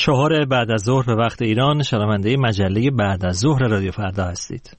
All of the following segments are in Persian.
4 بعد از ظهر به وقت ایران شنونده مجله بعد از ظهر رادیو فردا هستید.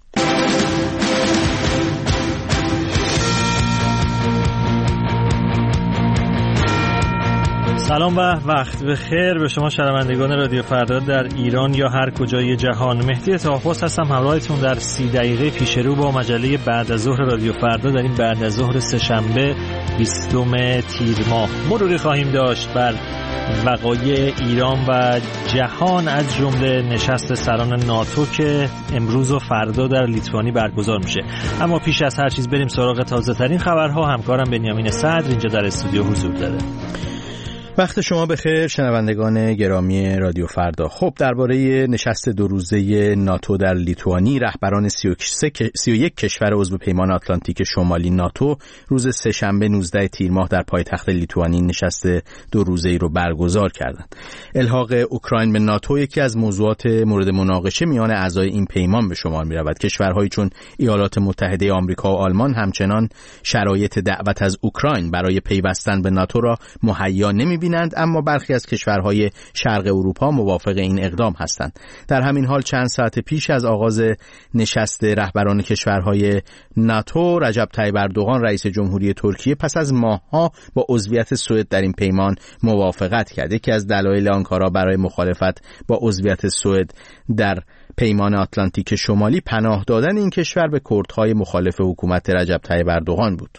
سلام و وقت بخیر به شما شنوندگان رادیو فردا در ایران یا هر کجای جهان. مهدی طاهوس هستم همراهتون در 30 دقیقه پیش رو با مجله بعد از ظهر رادیو فردا در این بعد از ظهر سه‌شنبه 20 تیر ماه. مروری خواهیم داشت بر وقایع ایران و جهان از جمله نشست سران ناتو که امروز و فردا در لیتوانی برگزار میشه. اما پیش از هر چیز بریم سراغ تازه ترین خبرها. همکارم بنیامین صدر اینجا در استودیو حضور داره. وقت شما بخیر شنوندگان گرامی رادیو فردا. خب درباره نشست 2 روزه ناتو در لیتوانی، رهبران 31 کشور عضو پیمان آتلانتیک شمالی ناتو روز سه‌شنبه 19 تیر ماه در پایتخت لیتوانی نشست 2 روزه‌ای رو برگزار کردند. الحاق اوکراین به ناتو یکی از موضوعات مورد مناقشه میان اعضای این پیمان به شمار می‌رود. کشورهایی چون ایالات متحده آمریکا و آلمان همچنان شرایط دعوت از اوکراین برای پیوستن به ناتو را مهیا نمی‌بینند، اما برخی از کشورهای شرق اروپا موافق این اقدام هستند. در همین حال چند ساعت پیش از آغاز نشست رهبران کشورهای ناتو، رجب طیب اردوغان رئیس جمهوری ترکیه پس از ماه‌ها با عضویت سوئد در این پیمان موافقت کرد. یکی از دلایل آنکارا برای مخالفت با عضویت سوئد در پیمان آتلانتیک شمالی پناه دادن این کشور به کردهای مخالف حکومت رجب طیب اردوغان بود.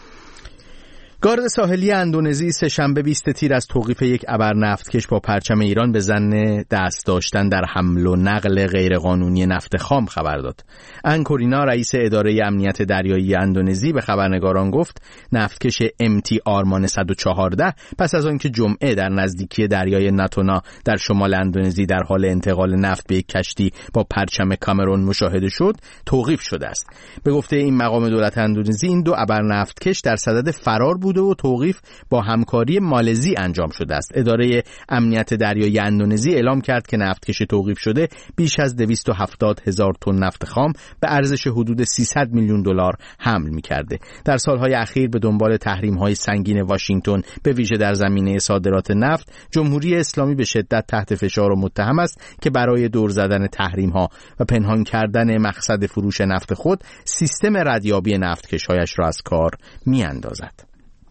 گارد ساحلی اندونزی سه‌شنبه 20 تیر از توقیف یک ابر نفتکش با پرچم ایران به ظن دست داشتن در حمل و نقل غیرقانونی نفت خام خبر داد. انکورینا رئیس اداره امنیت دریایی اندونزی به خبرنگاران گفت نفتکش MT آرمان 114 پس از آنکه جمعه در نزدیکی دریای ناتونا در شمال اندونزی در حال انتقال نفت به یک کشتی با پرچم کامرون مشاهده شد توقیف شده است. به گفته این مقام دولت اندونزی این 2 ابر نفتکش در صدد فرار بوده و توقیف با همکاری مالزی انجام شده است. اداره امنیت دریایی اندونزی اعلام کرد که نفتکش توقیف شده بیش از 270,000 تن نفت خام به ارزش حدود 300 میلیون دلار حمل می‌کرده. در سالهای اخیر به دنبال تحریم‌های سنگین واشنگتن به ویژه در زمینه صادرات نفت، جمهوری اسلامی به شدت تحت فشار و متهم است که برای دور زدن تحریم‌ها و پنهان کردن مقصد فروش نفت خود سیستم ردیابی نفتکش‌هایش را از کار می‌اندازد.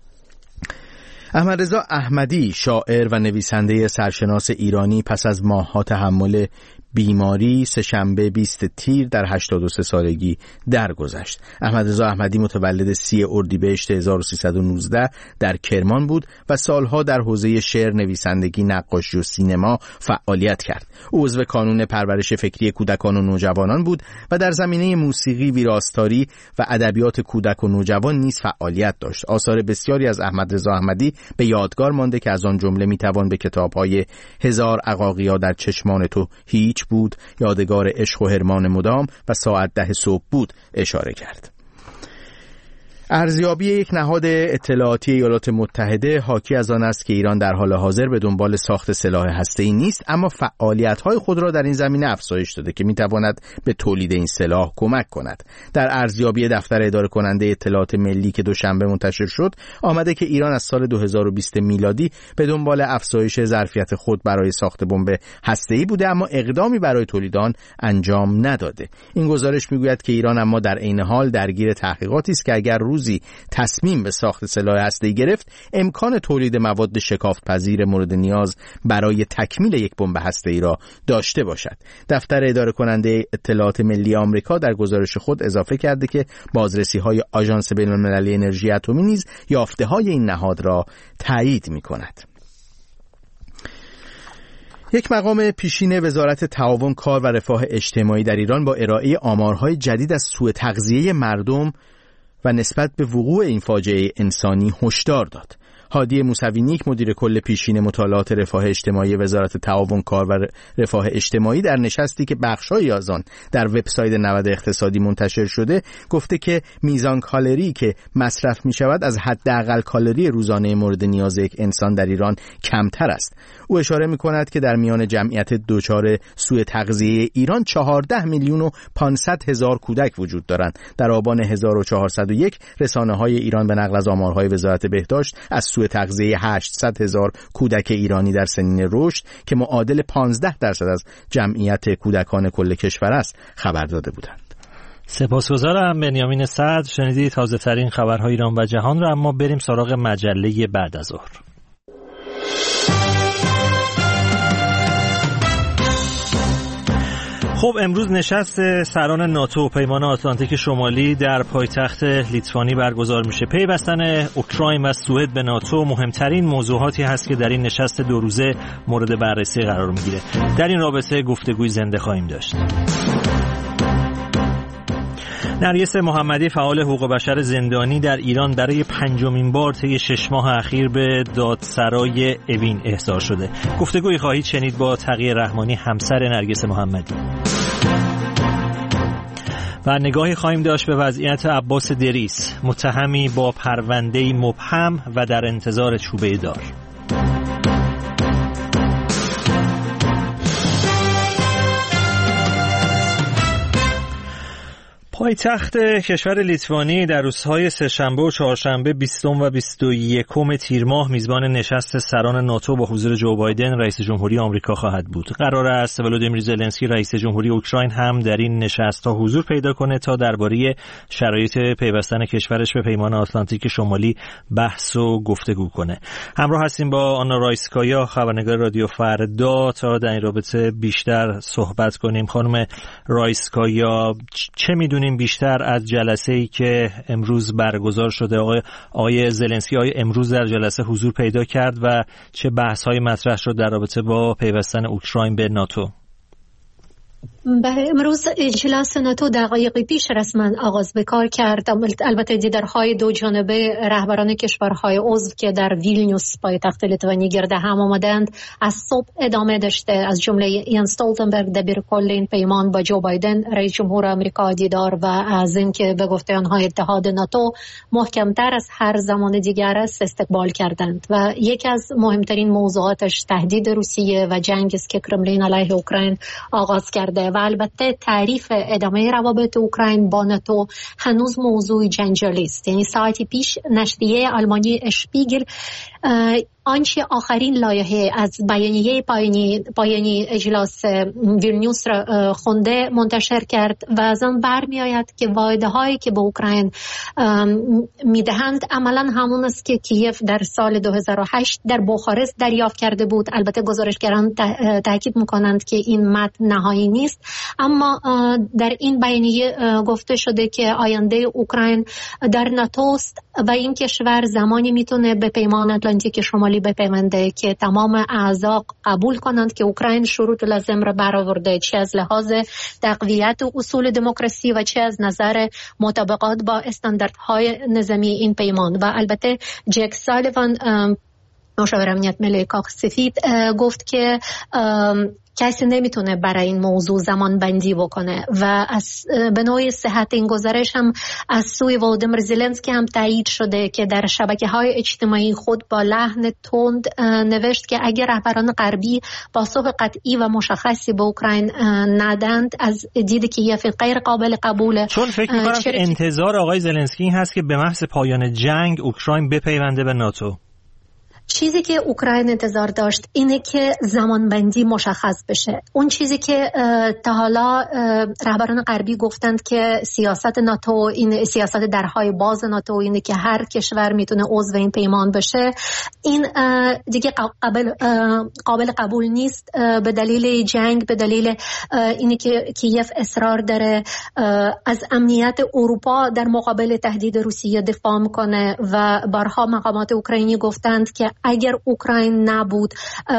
احمدرضا احمدی شاعر و نویسنده سرشناس ایرانی پس از ماه‌ها تحمل بیماری سه‌شنبه 20 تیر در 83 سالگی درگذشت. احمدرضا احمدی متولد 30 اردیبهشت 1319 در کرمان بود و سالها در حوزه شعر، نویسندگی، نقاشی و سینما فعالیت کرد. او عضو کانون پرورش فکری کودکان و نوجوانان بود و در زمینه موسیقی، ویراستاری و ادبیات کودک و نوجوان نیز فعالیت داشت. آثار بسیاری از احمدرضا احمدی به یادگار مانده که از آن جمله میتوان به کتاب‌های 1000 عقاقیا در چشمان تو هیچ بود، یادگار عشق و حرمان مدام و ساعت 10 صبح بود اشاره کرد. ارزیابی یک نهاد اطلاعاتی ایالات متحده حاکی از آن است که ایران در حال حاضر به دنبال ساخت سلاح هسته‌ای نیست، اما فعالیت‌های خود را در این زمینه افزایش داده که می‌تواند به تولید این سلاح کمک کند. در ارزیابی دفتر اداره کننده اطلاعات ملی که دوشنبه منتشر شد، آمده که ایران از سال 2020 میلادی به دنبال افزایش ظرفیت خود برای ساخت بمب هسته‌ای بوده، اما اقدامی برای تولید آن انجام نداده. این گزارش می‌گوید که ایران اما در عین حال درگیر تحقیقاتی است که اگر روزی تصمیم به ساخت سلاح هسته‌ای گرفت، امکان تولید مواد شکافت‌پذیر مورد نیاز برای تکمیل یک بمب هسته‌ای را داشته باشد. دفتر اداره کننده اطلاعات ملی آمریکا در گزارش خود اضافه کرده که بازرسی‌های آژانس بین‌المللی انرژی اتمی نیز یافته‌های این نهاد را تایید می‌کند. یک مقام پیشین وزارت تعاون، کار و رفاه اجتماعی در ایران با ارائه آمارهای جدید از سوء تغذیه مردم و نسبت به وقوع این فاجعه انسانی هشدار داد. هادی موسوی‌نیک مدیر کل پیشین مطالعات رفاه اجتماعی وزارت تعاون، کار و رفاه اجتماعی در نشستی که بخش‌هایی از آن در وبسایت نود اقتصادی منتشر شده گفته که میزان کالری که مصرف می‌شود از حداقل کالری روزانه مورد نیاز یک انسان در ایران کمتر است. او اشاره می‌کند که در میان جمعیت دچار سوء تغذیه ایران 14,500,000 کودک وجود دارند. در آبان 1401 رسانه‌های ایران به نقل از آمارهای وزارت بهداشت از سوء شروع تغذیه 800,000 کودک ایرانی در سنین رشد که معادل 15% از جمعیت کودکان کل کشور است خبر داده بودند. سپاسگزارم بنیامین صدر. شنیدید تازه ترین خبرهای ایران و جهان را، اما بریم سراغ مجله بعد از ظهر. خب امروز نشست سران ناتو پیمان آتلانتیک شمالی در پایتخت لیتوانی برگزار میشه. پیوستن اوکراین و سوئد به ناتو مهمترین موضوعاتی هست که در این نشست 2 روزه مورد بررسی قرار میگیره. در این رابطه گفتگوی زنده خواهیم داشت. نرگس محمدی فعال حقوق بشر زندانی در ایران برای 5مین بار طی 6 ماه اخیر به دادسرای اوین احضار شده. گفتگویی خواهید شنید با تقی رحمانی همسر نرگس محمدی. و نگاهی خواهیم داشت به وضعیت عباس دریس، متهمی با پرونده‌ای مبهم و در انتظار چوبه دار. پایتخت کشور لیتوانی در روزهای سه‌شنبه و چهارشنبه 20 و 21 تیر ماه میزبان نشست سران ناتو با حضور جو بایدن رئیس جمهوری آمریکا خواهد بود. قرار است ولودیمیر زلنسکی رئیس جمهوری اوکراین هم در این نشست‌ها حضور پیدا کنه تا درباره شرایط پیوستن کشورش به پیمان آتلانتیک شمالی بحث و گفتگو کنه. همراه هستیم با آنا رایسکایا، خبرنگار رادیو فردا، تا در این رابطه بیشتر صحبت کنیم. خانم رایسکایا، چه میدونید بیشتر از جلسه‌ای که امروز برگزار شده؟ آقای زلنسکی امروز در جلسه حضور پیدا کرد و چه بحث‌های مطرح شد در رابطه با پیوستن اوکراین به ناتو؟ امروز اجلاس ناتو دقایقی پیش رسما آغاز به کار کرد. البته دیدارهای 2 جانبه رهبران کشورهای عضو که در ویلنیوس پایتخت لیتوانی گرد هم آمدند از صبح ادامه داشته، از جمله یان استولتنبرگ دبیرکل این پیمان با جو بایدن رئیس جمهور آمریکا دیدار و از اینکه به گفته آنها اتحاد ناتو محکمتر از هر زمان دیگر است استقبال کردند و یکی از مهمترین موضوعاتش تهدید روسیه و جنگ است که کرملین علیه اوکراین آغاز کرده و البته تعریف ادامه روابط اوکراین با ناتو هنوز موضوع جنجالی است. یعنی ساعتی پیش نشریه آلمانی اشپیگل آنچه آخرین لایحه از بیانیه پایانی اجلاس ویلنیوس را خونده منتشر کرد و از آن برمی آید که وعده هایی که به اوکراین میدهند عملا همون است که کیف در سال 2008 در بوخارست دریافت کرده بود. البته گزارشگران تاکید میکنند که این متن نهایی نیست، اما در این بیانیه گفته شده که آینده اوکراین در ناتو است و این کشور زمانی میتونه به پیمان آتلانتیک شمالی بپیونده که تمام اعضا قبول کنند که اوکراین شروط لازم را برآورده، چه از لحاظ تقویت اصول دموکراسی و چه از نظر مطابقت با استانداردهای نظامی این پیمان. و البته جک سالیوان مشاور امنیت ملی کاخ سفید گفت که کسی نمیتونه برای این موضوع زمان بندی بکنه و به نوعی صحت این گزارش هم از سوی ولودیمیر زلنسکی هم تایید شده که در شبکه‌های اجتماعی خود با لحن تند نوشت که اگر رهبران غربی پاسخ قطعی و مشخصی به اوکراین ندند از دید کیف غیر قابل قبوله. چون فکر می‌کنم که انتظار آقای زلنسکی هست که به محض پایان جنگ اوکراین بپیونده به ناتو. چیزی که اوکراین انتظار داشت اینه که زمانبندی مشخص بشه. اون چیزی که تا حالا رهبران غربی گفتند که سیاست ناتو، این سیاست درهای باز ناتو اینه که هر کشور میتونه عضو این پیمان بشه، این دیگه قابل قبول نیست به دلیل جنگ، به دلیل اینه که کیف اصرار داره از امنیت اروپا در مقابل تهدید روسیه دفاع میکنه و بارها مقامات اوکراینی گفتند که اگر اوکراین نبود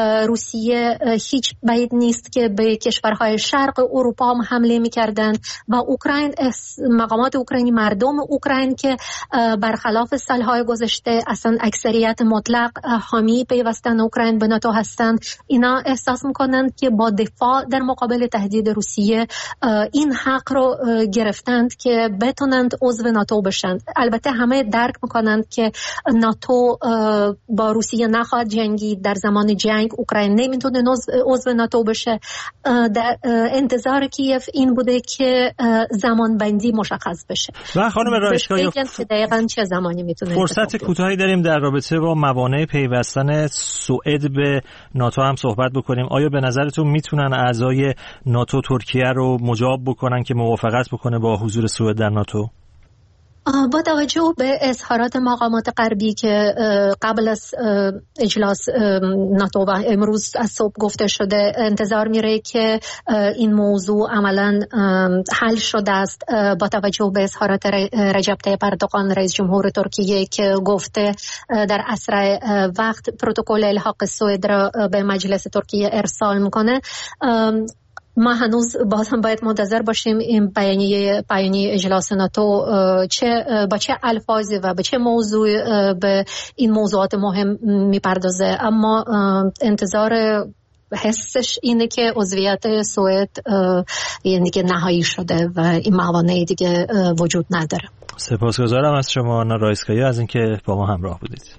روسیه هیچ بعید نیست که به کشورهای شرق اروپا هم حمله می‌کردند و اوکراین، مقامات اوکراینی، مردم اوکراین که برخلاف سالهای گذشته اصلا اکثریت مطلق حامی پیوستن اوکراین به ناتو هستند، اینا احساس می‌کنند که با دفاع در مقابل تهدید روسیه این حق رو گرفتند که بتونند عضو ناتو بشن. البته همه درک می‌کنند که ناتو با روسیه نخواهد جنگید، در زمان جنگ اوکراین نمیتونه عضو ناتو بشه. در انتظار کیف این بوده که زمان بندی مشخص بشه و خانم رایسکایا دقیقاً چه زمانی میتونه فرصت کوتاهی داریم در رابطه با موانع پیوستن سوئد به ناتو هم صحبت بکنیم. آیا به نظرتون میتونن اعضای ناتو ترکیه رو مجاب بکنن که موافقت بکنه با حضور سوئد در ناتو؟ با توجه به اظهارات مقامات غربی که قبل از اجلاس ناتو و امروز از صبح گفته شده، انتظار میره که این موضوع عملا حل شده است. با توجه به اظهارات رجب طیب اردوغان رئیس جمهور ترکیه که گفته در اسرع وقت پروتکل الحاق سوئد را به مجلس ترکیه ارسال میکنه. ما هنوز باز هم باید منتظر باشیم این بیانیه اجلاس ناتو با چه الفاظی و به چه موضوع به این موضوعات مهم میپردازه. اما انتظار حسش اینه که عضویت سوئد یعنی که نهایی شده و این موانع دیگه وجود نداره. سپاسگزارم از شما آنا رایسکایا از اینکه با ما همراه بودید.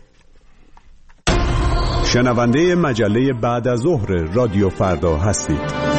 شنونده مجله بعد از ظهر رادیو فردا هستید.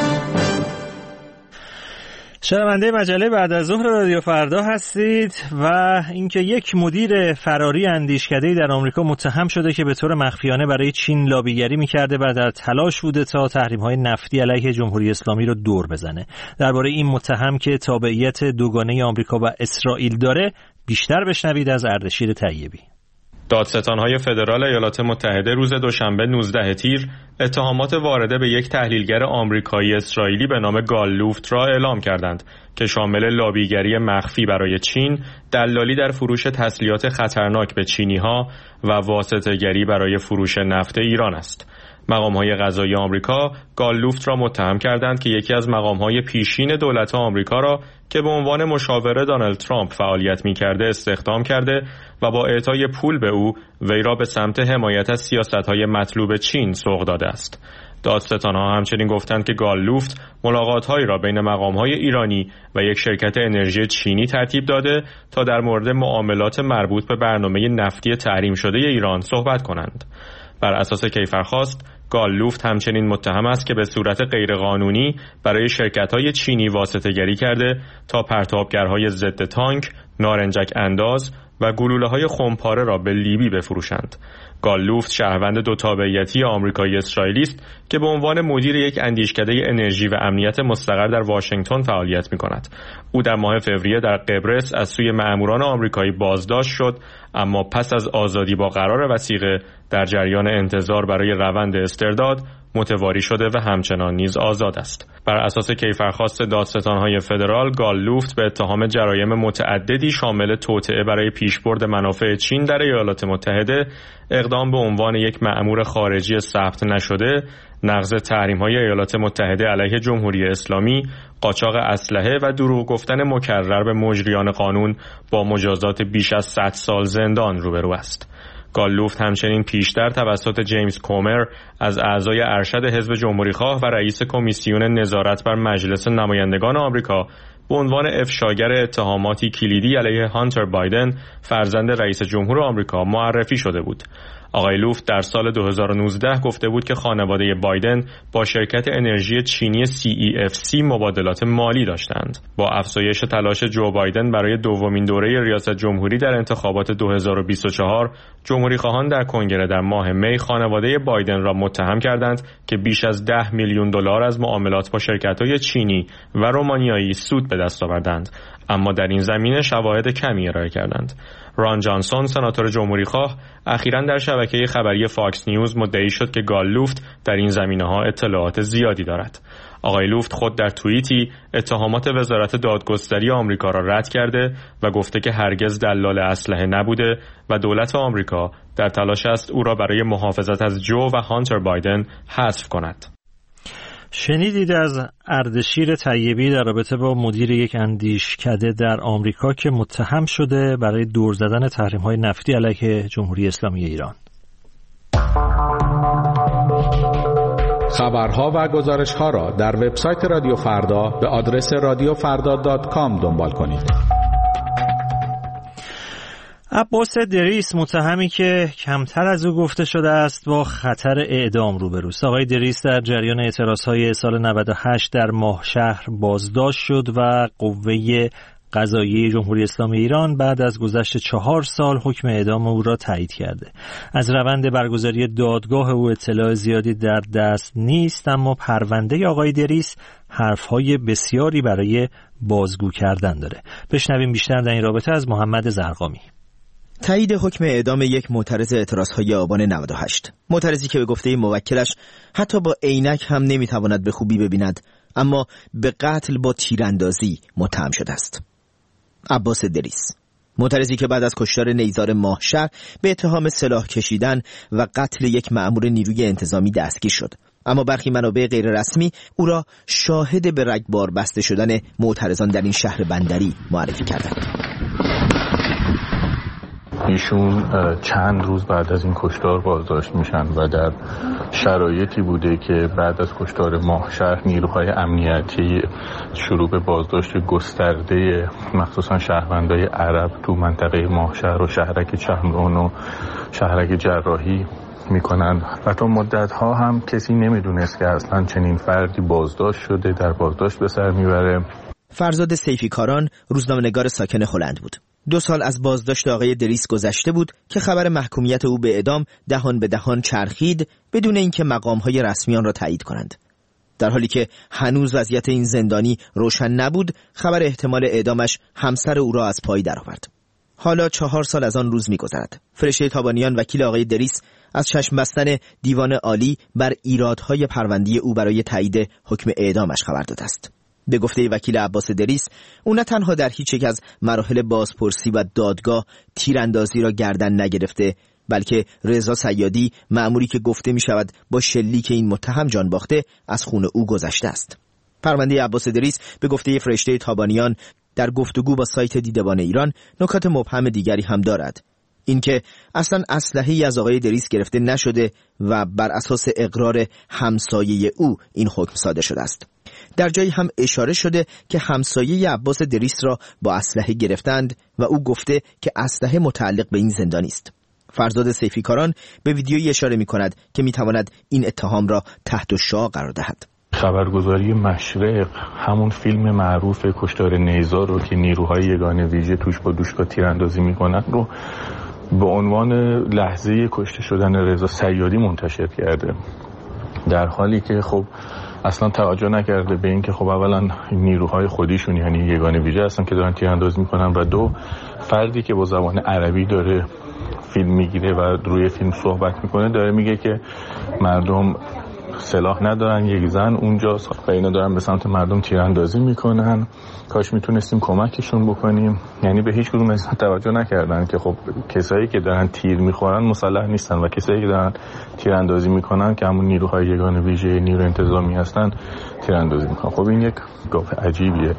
شنونده مجله بعد از ظهر رادیو فردا هستید و اینکه یک مدیر فراری اندیشکده‌ای در آمریکا متهم شده که به طور مخفیانه برای چین لابیگری می‌کرده و در تلاش بوده تا تحریم‌های نفتی علیه جمهوری اسلامی رو دور بزنه. درباره این متهم که تابعیت دوگانه آمریکا و اسرائیل داره بیشتر بشنوید از اردشیر طیبی. دادستان‌های فدرال ایالات متحده روز دوشنبه 19 تیر اتهامات وارده به یک تحلیلگر آمریکایی اسرائیلی به نام گال لوفت را اعلام کردند که شامل لابیگری مخفی برای چین، دلالی در فروش تسلیحات خطرناک به چینی‌ها و واسطه‌گری برای فروش نفت ایران است. مقام‌های قضایی آمریکا گال لوفت را متهم کردند که یکی از مقام‌های پیشین دولت آمریکا را که به عنوان مشاور دونالد ترامپ فعالیت می‌کرده استخدام کرده و با اعطای پول به او وی را به سمت حمایت از سیاست‌های مطلوب چین سوق داده است. دادستان‌ها همچنین گفتند که گال لوفت ملاقات‌هایی را بین مقام‌های ایرانی و یک شرکت انرژی چینی ترتیب داده تا در مورد معاملات مربوط به برنامه نفتی تحریم شده ایران صحبت کنند. بر اساس کیفرخواست گال لوفت همچنین متهم است که به صورت غیرقانونی برای شرکت‌های چینی واسطه‌گری کرده تا پرتابگرهای ضد تانک، نارنجک انداز و گلوله‌های خمپاره را به لیبی بفروشند. گال لوفت شهروند دو تابعیتی آمریکایی اسرائیلی است که به عنوان مدیر یک اندیشکده انرژی و امنیت مستقر در واشنگتن فعالیت می‌کند. او در ماه فوریه در قبرس از سوی مأموران آمریکایی بازداشت شد، اما پس از آزادی با قرار وثیقه در جریان انتظار برای روند استرداد متواری شده و همچنان نیز آزاد است. بر اساس کیفرخواست دادستان‌های فدرال، گال لوفت به اتهام جرایم متعددی شامل توطئه برای پیشبرد منافع چین در ایالات متحده، اقدام به عنوان یک مأمور خارجی ثبت نشده، نقض تحریم‌های ایالات متحده علیه جمهوری اسلامی، قاچاق اسلحه و دروغ گفتن مکرر به مجریان قانون با مجازات بیش از 100 سال زندان روبرو است. گال لوفت همچنین پیشتر توسط جیمز کومر از اعضای ارشد حزب جمهوری‌خواه و رئیس کمیسیون نظارت بر مجلس نمایندگان آمریکا به عنوان افشاگر اتهاماتی کلیدی علیه هانتر بایدن، فرزند رئیس جمهور آمریکا، معرفی شده بود. آقای لوفت در سال 2019 گفته بود که خانواده بایدن با شرکت انرژی چینی CEFC مبادلات مالی داشتند. با افزایش تلاش جو بایدن برای دومین دوره ریاست جمهوری در انتخابات 2024، جمهوری‌خواهان در کنگره در ماه می خانواده بایدن را متهم کردند که بیش از 10 میلیون دلار از معاملات با شرکت‌های چینی و رومانیایی سود به دست آوردند، اما در این زمینه شواهد کمی ارائه کردند. ران جانسون، سناتور جمهوری‌خواه، اخیراً در شبکه خبری فاکس نیوز مدعی شد که گال لوفت در این زمینه‌ها اطلاعات زیادی دارد. آقای لوفت خود در توییتی اتهامات وزارت دادگستری آمریکا را رد کرده و گفته که هرگز دلال اسلحه نبوده و دولت آمریکا در تلاش است او را برای محافظت از جو و هانتر بایدن حذف کند. شنیدید از اردشیر طیبی در رابطه با مدیر یک اندیشکده در آمریکا که متهم شده برای دور زدن تحریم‌های نفتی علیه جمهوری اسلامی ایران. خبرها و گزارش‌ها را در وبسایت رادیو فردا به آدرس radiofarda.com دنبال کنید. عباس دریس متهمی که کمتر از او گفته شده است با خطر اعدام روبروست. آقای دریس در جریان اعتراضهای سال 98 در ماهشهر بازداشت شد و قوه قضاییه جمهوری اسلامی ایران بعد از گذشت 4 سال حکم اعدام او را تایید کرده. از روند برگزاری دادگاه او اطلاع زیادی در دست نیست، اما پرونده آقای دریس حرفهای بسیاری برای بازگو کردن داره. بشنویم بیشتر در این رابطه از محمد زرقامی. تایید حکم اعدام یک معترض اعتراضهای آبان 98. معترضی که به گفته موکلش حتی با عینک هم نمیتواند به خوبی ببیند، اما به قتل با تیراندازی متهم شده است. عباس دریس، معترضی که بعد از کشتار نیزار ماهشهر به اتهام سلاح کشیدن و قتل یک مأمور نیروی انتظامی دستگیر شد، اما برخی منابع غیر رسمی او را شاهد به رگبار بسته شدن معترضان در این شهر بندری معرفی کردند. ایشون چند روز بعد از این کشتار بازداشت میشن و در شرایطی بوده که بعد از کشتار ماهشهر نیروهای امنیتی شروع به بازداشت گسترده مخصوصا شهروندای عرب تو منطقه ماهشهر و شهرک چمران و شهرک جراحی میکنن و تا مدت ها هم کسی نمیدونست که اصلا چنین فردی بازداشت شده، در بازداشت به سر میبره. فرزاد سیفیکاران روزنامه‌نگار ساکن هلند بود. 2 سال از بازداشت آقای دریس گذشته بود که خبر محکومیت او به اعدام دهان به دهان چرخید بدون اینکه مقام‌های رسمی آن را تایید کنند. در حالی که هنوز وضعیت این زندانی روشن نبود، خبر احتمال اعدامش همسر او را از پای درآورد. حالا 4 سال از آن روز می‌گذرد. فرشته تابانیان وکیل آقای دریس از چشم بستن دیوان عالی بر ایرادهای پرونده او برای تایید حکم اعدامش خبر داده است. به گفته وکیل عباس دریس، او نه تنها در هیچ یک از مراحل بازپرسی و دادگاه تیراندازی را گردن نگرفته، بلکه رضا صیادی، مأموری که گفته می شود با شلیک این متهم جان باخته، از خون او گذشته است. پرونده عباس دریس به گفته فرشته تابانیان در گفتگو با سایت دیدبان ایران نکات مبهم دیگری هم دارد. اینکه اصلا اسلحه‌ای از آقای دریس گرفته نشده و بر اساس اقرار همسایه او این حکم صادر شده است. در جایی هم اشاره شده که همسایه عباس دریس را با اسلحه گرفتند و او گفته که اسلحه متعلق به این زندانی است. فرزاد سیفیکاران به ویدیویی اشاره می‌کند که می‌تواند این اتهام را تحت الشعاع قرار دهد. خبرگزاری مشرق همون فیلم معروف کشتار نیزار رو که نیروهای یگانه ویژه توش با دوشکا تیراندازی می‌کنند رو به عنوان لحظه کشته شدن رضا صیادی منتشر کرده، در حالی که خب اصلا توجه نکرده به این که خب اولا نیروهای خودیشون یعنی یگانه ویژه هستن که دارن تیراندازی میکنن و 2 فردی که با زبان عربی داره فیلم میگیره و روی فیلم صحبت میکنه داره میگه که مردم سلاح ندارن، یک زن اونجاست و اینا دارن به سمت مردم تیراندازی میکنن، کاش میتونستیم کمکشون بکنیم. یعنی به هیچ کدوم از توجه نکردن که خب کسایی که دارن تیر میخورن مسلح نیستن و کسایی که دارن تیراندازی میکنن که همون نیروهای یگانه ویژه نیرو انتظامی هستن تیراندازی میکنن. خب این یک گاف عجیبیه.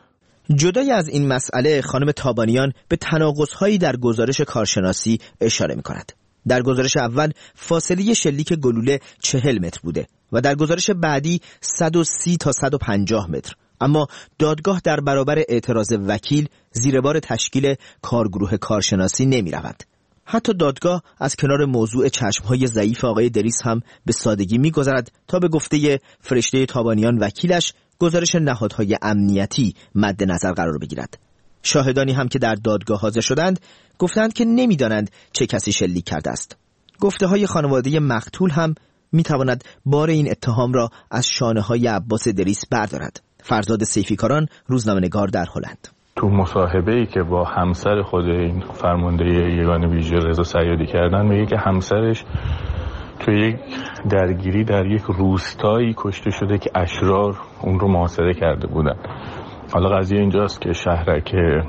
جدای از این مسئله خانم تابانیان به تناقض‌هایی در گزارش کارشناسی اشاره میکند. در گزارش اول فاصله شلیک گلوله 40 متر بوده و در گزارش بعدی 130 تا 150 متر. اما دادگاه در برابر اعتراض وکیل زیر بار تشکیل کارگروه کارشناسی نمی رود. حتی دادگاه از کنار موضوع چشمهای ضعیف آقای دریس هم به سادگی می گذرد تا به گفته فرشته تابانیان وکیلش گزارش نهادهای امنیتی مد نظر قرار بگیرد. شاهدانی هم که در دادگاه حاضر شدند گفتند که نمی‌دانند چه کسی شلیک کرده است. گفته های خانواده مقتول هم می‌تواند بار این اتهام را از شانه‌های عباس دریس بردارد. فرزاد سیفیکاران، روزنامه‌نگار در هلند. تو مصاحبه‌ای که با همسر خود این فرمانده یگانه ویژه رضا صیادی کردن میگه که همسرش تو یک درگیری در یک روستایی کشته شده که اشرار اون رو محاصره کرده بودن. حالا قضیه اینجاست که شهرک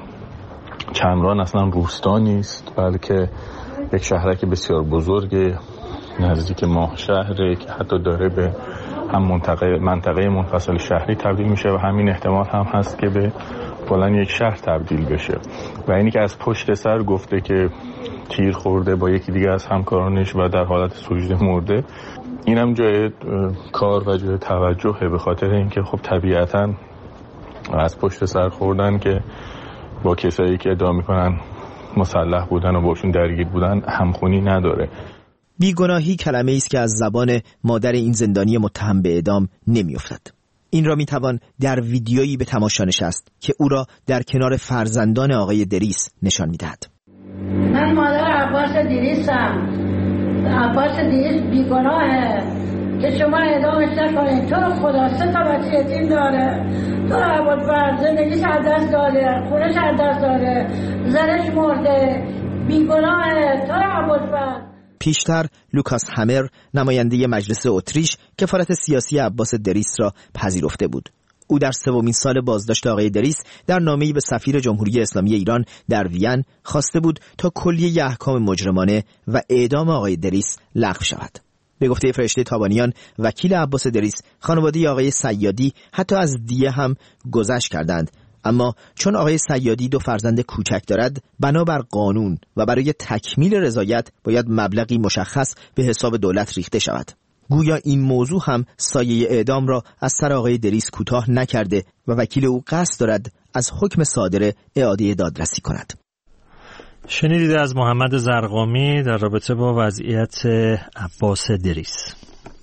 چمران اصلا روستا نیست، بلکه یک شهرک بسیار بزرگ نزدیک ماهشهره که حتی داره به هم منطقه منفصل شهری تبدیل میشه و همین احتمال هم هست که به کلاً یک شهر تبدیل بشه. و اینی که از پشت سر گفته که تیر خورده با یکی دیگه از همکارانش و در حالت سجده مرده، اینم جای کار و جای توجهه، به خاطر اینکه خب طبیعتاً از پشت سر خوردن که با کسایی که ادعا میکنن مسلح بودن و باشون درگیر بودن همخونی نداره. بیگناهی کلمه‌ای است که از زبان مادر این زندانی متهم به اعدام نمی‌افتد. این را میتوان در ویدیویی به تماشا نشست که او را در کنار فرزندان آقای دریس نشان می‌دهد. من مادر عباس دریسم. عباس دریس بیگناهه که شما اعدامش نکنید. تو رو خدا 3 تا بچه یتیم داره. تو رو عباس زندگیش از دست داده، خونش از دست داده، زنش مرده، بیگناهه. تو رو عباس. پیشتر لوکاس همر نماینده مجلس اتریش کفالت سیاسی عباس دریس را پذیرفته بود. او در 3مین سال بازداشت آقای دریس در نامه‌ای به سفیر جمهوری اسلامی ایران در وین خواسته بود تا کلیه احکام مجرمانه و اعدام آقای دریس لغو شود. به گفته فرشته تابانیان وکیل عباس دریس، خانواده آقای صیادی حتی از دیه هم گذشت کردند، اما چون آقای صیادی 2 فرزند کوچک دارد، بنابر قانون و برای تکمیل رضایت باید مبلغی مشخص به حساب دولت ریخته شود. گویا این موضوع هم سایه اعدام را از سر آقای دریس کوتاه نکرده و وکیل او قصد دارد از حکم صادره اعاده دادرسی کند. شنیدید از محمد زرقامی در رابطه با وضعیت عباس دریس.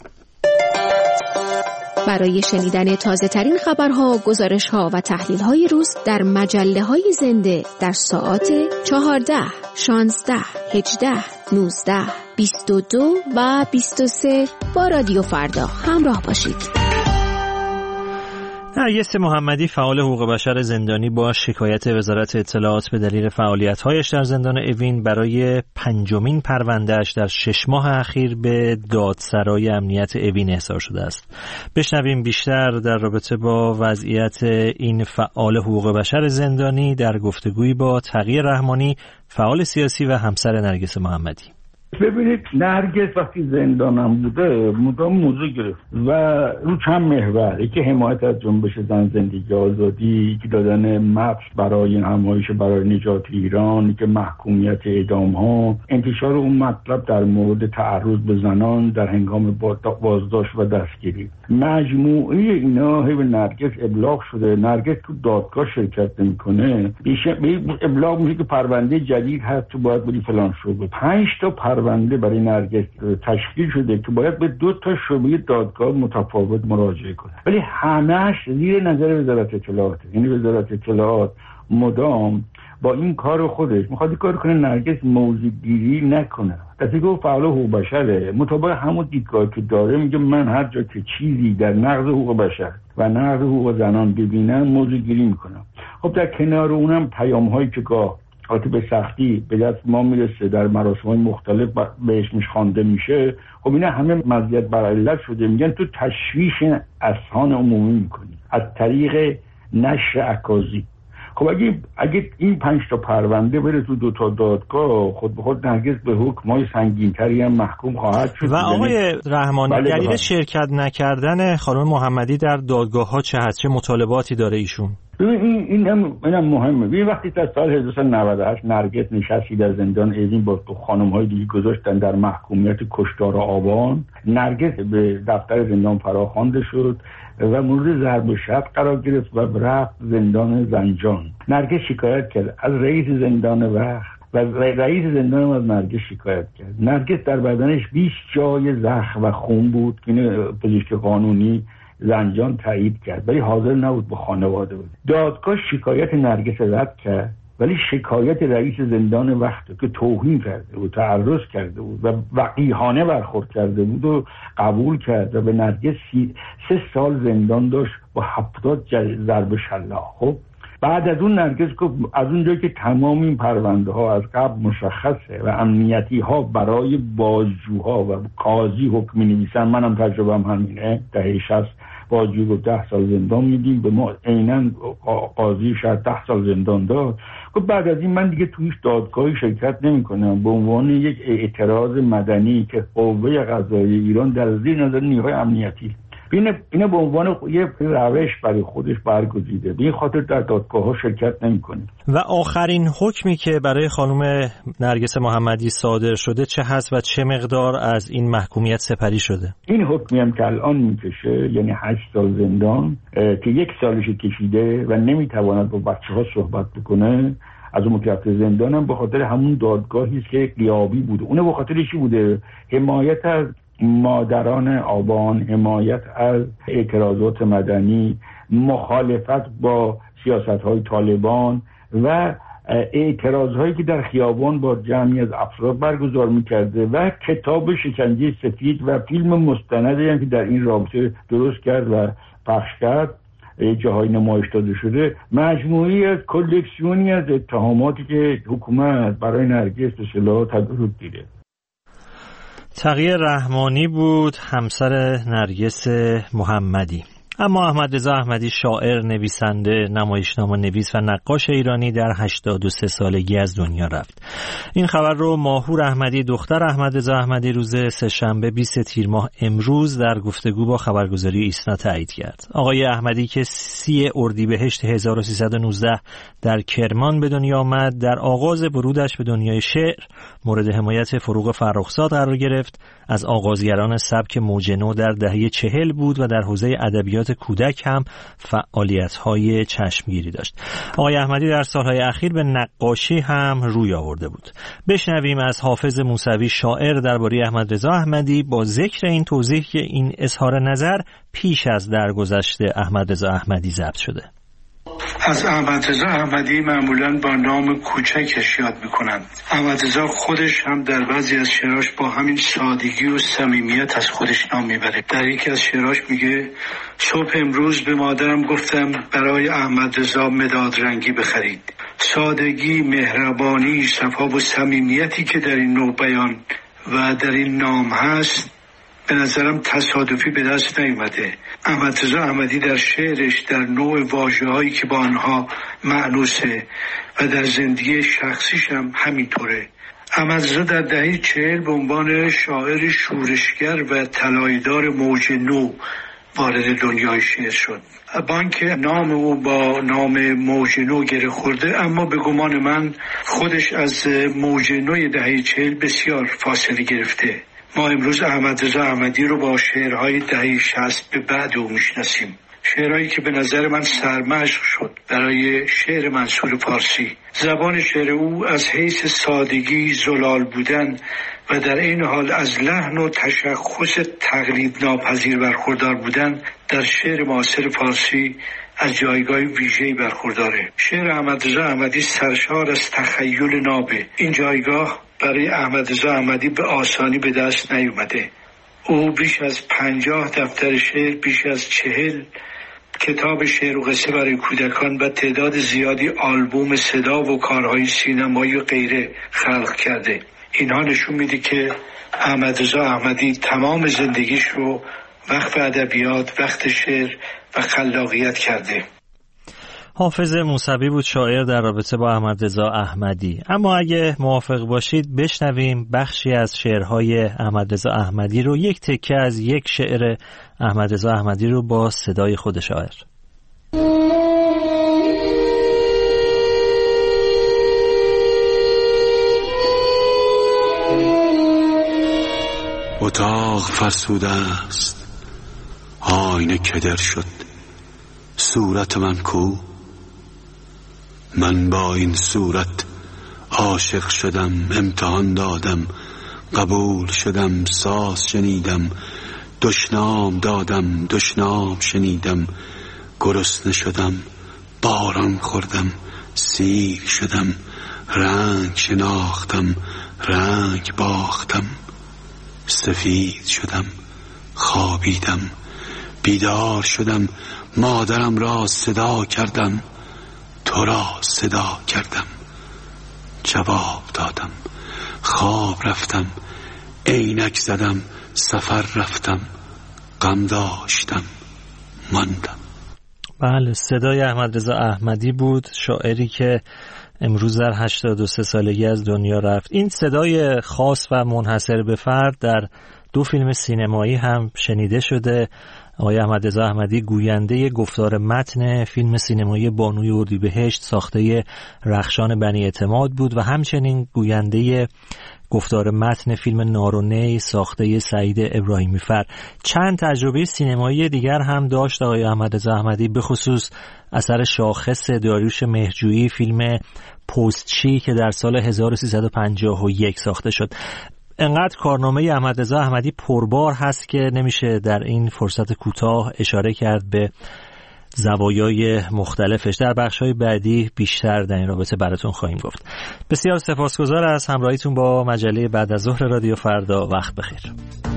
برای شنیدن تازه ترین خبرها، گزارش‌ها و تحلیل‌های روز در مجله‌های زنده در ساعات 14، 16، 18، 19، 22 و 23 با رادیو فردا همراه باشید. نرگس محمدی فعال حقوق بشر زندانی با شکایت وزارت اطلاعات به دلیل فعالیت‌هایش در زندان اوین برای 5مین پرونده‌اش در 6 ماه اخیر به دادسرای امنیت اوین احضار شده است. بشنویم بیشتر در رابطه با وضعیت این فعال حقوق بشر زندانی در گفتگویی با تقی رحمانی، فعال سیاسی و همسر نرگس محمدی. ببینید، نرگس وقتی زندانم بوده مدام موضوع گرفت و رو چند محور، یکی حمایت از جنبش زن زندگی آزادی، که دادن مبس برای همایش برای نجات ایران، که محکومیت اعدام ها، انتشار اون مطلب در مورد تعرض به زنان در هنگام بازداشت و دستگیری. مجموعه اینا به نرگس ابلاغ شده. نرگس تو دادگاه شرکت نمی‌کنه، ابلاغ میشه که پرونده جدید هست تو باید بری فلان شعبه. 5 تا پرونده برای نرگس تشکیل شده که باید به 2 تا شعبه دادگاه متفاوت مراجعه کنه، ولی همش زیر نظر وزارت اطلاعات. یعنی وزارت اطلاعات مدام با این کار خودش میخواد کار کنه نرگس موضوع گیری نکنه. کسی که فعال حقوق بشره مطابق همون دیدگاهی که داره میگه من هر جا که چیزی در نقض حقوق بشر و نقض حقوق زنان ببینم موضوع گیری میکنم. خب در کنار اونم پیام هایی که گاه به سختی به دست ما میرسه در مراسم‌های مختلف بهش خوانده میشه، خب اینا همه مزیت بر علت شده. میگن تو تشویش اذهان عمومی میکنی از طریق نشر عکاسی. خب اگه این 5 تا پرونده بره تو 2 تا دادگاه، خود به خود نرگس به حکم‌های سنگین‌تری هم محکوم خواهد شد. و آقای رحمانی، دلیل شرکت نکردن خانم محمدی در دادگاه‌ها چه هست؟ چه مطالباتی داره ایشون؟ اینم مهمه. ببین وقتی تا سال 1998 نرگس نشستی در زندان اوین با خانم‌های دیگه گذاشتن در محکومیت کشتار آبان، نرگس به دفتر زندان فراخوانده شد و مورد ضرب و شتم قرار گرفت و رفت زندان زنجان. نرگس شکایت کرد از رئیس زندان وقت و رئیس زندان از نرگس شکایت کرد. نرگس در بدنش 20 جای زخم و خون بود که پزشک قانونی زنجان تایید کرد، ولی حاضر نبود با خانواده بود. دادگاه شکایت نرگس رد کرد، ولی شکایت رئیس زندان وقت که توهین کرده بود، تعرض کرده بود و وقیحانه برخورد کرده بود و قبول کرد و به نرگس 3 سال زندان داشت با 70 ضرب شلاق. خب بعد از اون نرگس گفت از اونجایی که تمام این پرونده ها از قبل مشخصه و امنیتی ها برای بازجوها و قاضی حکم می‌نویسن، منم تجربه‌ام همینه، دهه 60 بازجو گفت 10 سال زندان میدیم، به ما عیناً قاضی شاید 10 سال زندان داد. گفت بعد از این من دیگه توی شرکت شرکت نمی‌کنم به عنوان یک اعتراض مدنی که قوه قضاییه ایران در زیر نظر نیروهای امنیتی اینه به عنوان یه روش برای خودش برگزیده، به این خاطر در دادگاه‌ها شرکت نمی‌کنه. و آخرین حکمی که برای خانم نرگس محمدی صادر شده چه هست و چه مقدار از این محکومیت سپری شده؟ این حکمی هم که الان میکشه، یعنی 8 سال زندان که 1 سالش کشیده و نمیتواند با بچه‌ها صحبت بکنه، از اون که رفته زندانم به خاطر همون دادگاهی است که غیابی بوده. اون به خاطر چی بوده؟ حمایت از مادران آبان، حمایت از اعتراضات مدنی، مخالفت با سیاست‌های طالبان و اعتراضهایی که در خیابان با جمعی از افراد برگزار می‌کرده و کتاب شکنجه سفید و فیلم مستندی هم که در این رابطه درست کرد و پخش کرد، جاهای نمایش داده شده، مجموعی از کلکسیونی از اتهاماتی که حکومت برای نرگس به اصطلاح تدارک دیده. تقیه رحمانی بود همسر نرگس محمدی. اما احمد رضا احمدی شاعر، نویسنده، نمایشنامه نویس و نقاش ایرانی در 83 سالگی از دنیا رفت. این خبر رو ماهور احمدی دختر احمد رضا احمدی روز سه‌شنبه 20 تیر ماه امروز در گفتگو با خبرگزاری ایسنا تایید کرد. آقای احمدی که 30 اردیبهشت 1319 در کرمان به دنیا آمد، در آغاز ورودش به دنیای شعر مورد حمایت فروغ فرخزاد قرار گرفت. از آغازگران سبک موج نو در دهه 40 بود و در حوزه ادبیات کودک هم فعالیت‌های چشمگیری داشت. آقای احمدی در سالهای اخیر به نقاشی هم روی آورده بود. بشنویم از حافظ موسوی شاعر درباره احمد رضا احمدی با ذکر این توضیح که این اظهار نظر پیش از درگذشت احمد رضا احمدی ضبط شده. از احمد رضا احمدی معمولاً با نام کوچکش یاد میکنند. احمد رضا خودش هم در بعضی از شعراش با همین سادگی و صمیمیت از خودش نام میبره. در یکی از شعراش میگه صبح امروز به مادرم گفتم برای احمد رضا مداد رنگی بخرید. سادگی، مهربانی، صفا و صمیمیتی که در این نوع بیان و در این نام هست به نظرم تصادفی به دست نیامده. احمد رضا احمدی در شعرش در نوع واژه‌هایی که با آنها مأنوسه و در زندگی شخصیش هم همینطوره. احمد رضا در دهه 40 به عنوان شاعر شورشگر و طلایه‌دار موج نو وارد دنیای شعر شد. با اینکه نام او با نام موج نو گره خورده، اما به گمان من خودش از موج نوی دهه 40 بسیار فاصله گرفته. ما امروز احمد رضا احمدی رو با شعرهای دهه 60 به بعد او میشناسیم. شعرهایی که به نظر من سرمشق شد برای شعر منثور فارسی. زبان شعر او از حیث سادگی، زلال بودن و در این حال از لحن و تشخص تقلید ناپذیر برخوردار بودن در شعر معاصر فارسی از جایگاه ویژه‌ای برخورداره. شعر احمد رضا احمدی سرشار از تخیل نابه. این جایگاه برای احمد رضا احمدی به آسانی به دست نیومده. او بیش از 50 دفتر شعر، بیش از 40 کتاب شعر و قصه برای کودکان و تعداد زیادی آلبوم صدا و کارهای سینمایی و غیره خلق کرده. اینها نشون میده که احمد رضا احمدی تمام زندگیش رو وقف ادبیات، وقت شعر و خلاقیت کرده. حافظ موسوی بود شاعر در رابطه با احمد رضا احمدی. اما اگه موافق باشید بشنویم بخشی از شعرهای احمد رضا احمدی رو، یک تکه از یک شعر احمد رضا احمدی رو با صدای خود شاعر. اتاق فرسوده است، آینه کدر شد، صورت من کو؟ من با این صورت عاشق شدم، امتحان دادم، قبول شدم، ساز شنیدم، دشنام دادم، دشنام شنیدم، گرسنه شدم، باران خوردم، سیر شدم، رنگ شناختم، رنگ باختم، سفید شدم، خوابیدم، بیدار شدم، مادرم را صدا کردم، تو را صدا کردم، جواب دادم، خواب رفتم، عینک زدم، سفر رفتم، غم داشتم، ماندم. بله، صدای احمد رضا احمدی بود، شاعری که امروز در 83 سالگی از دنیا رفت. این صدای خاص و منحصر به فرد در 2 فیلم سینمایی هم شنیده شده. آقای احمد رضا احمدی گوینده گفتار متن فیلم سینمایی بانوی اردیبهشت ساخته رخشان بنی اعتماد بود و همچنین گوینده گفتار متن فیلم نارونی ساخته سعید ابراهیمی فر. چند تجربه سینمایی دیگر هم داشت آقای احمدرضا احمدی، به خصوص اثر شاخص داریوش مهرجویی، فیلم پستچی که در سال 1351 ساخته شد. انقدر کارنامه احمدرضا احمدی پربار هست که نمیشه در این فرصت کوتاه اشاره کرد به زوایای مختلفش. در بخش‌های بعدی بیشتر در این رابطه براتون خواهیم گفت. بسیار سپاسگزار از همراهیتون با مجله بعد از ظهر رادیو فردا. وقت بخیر.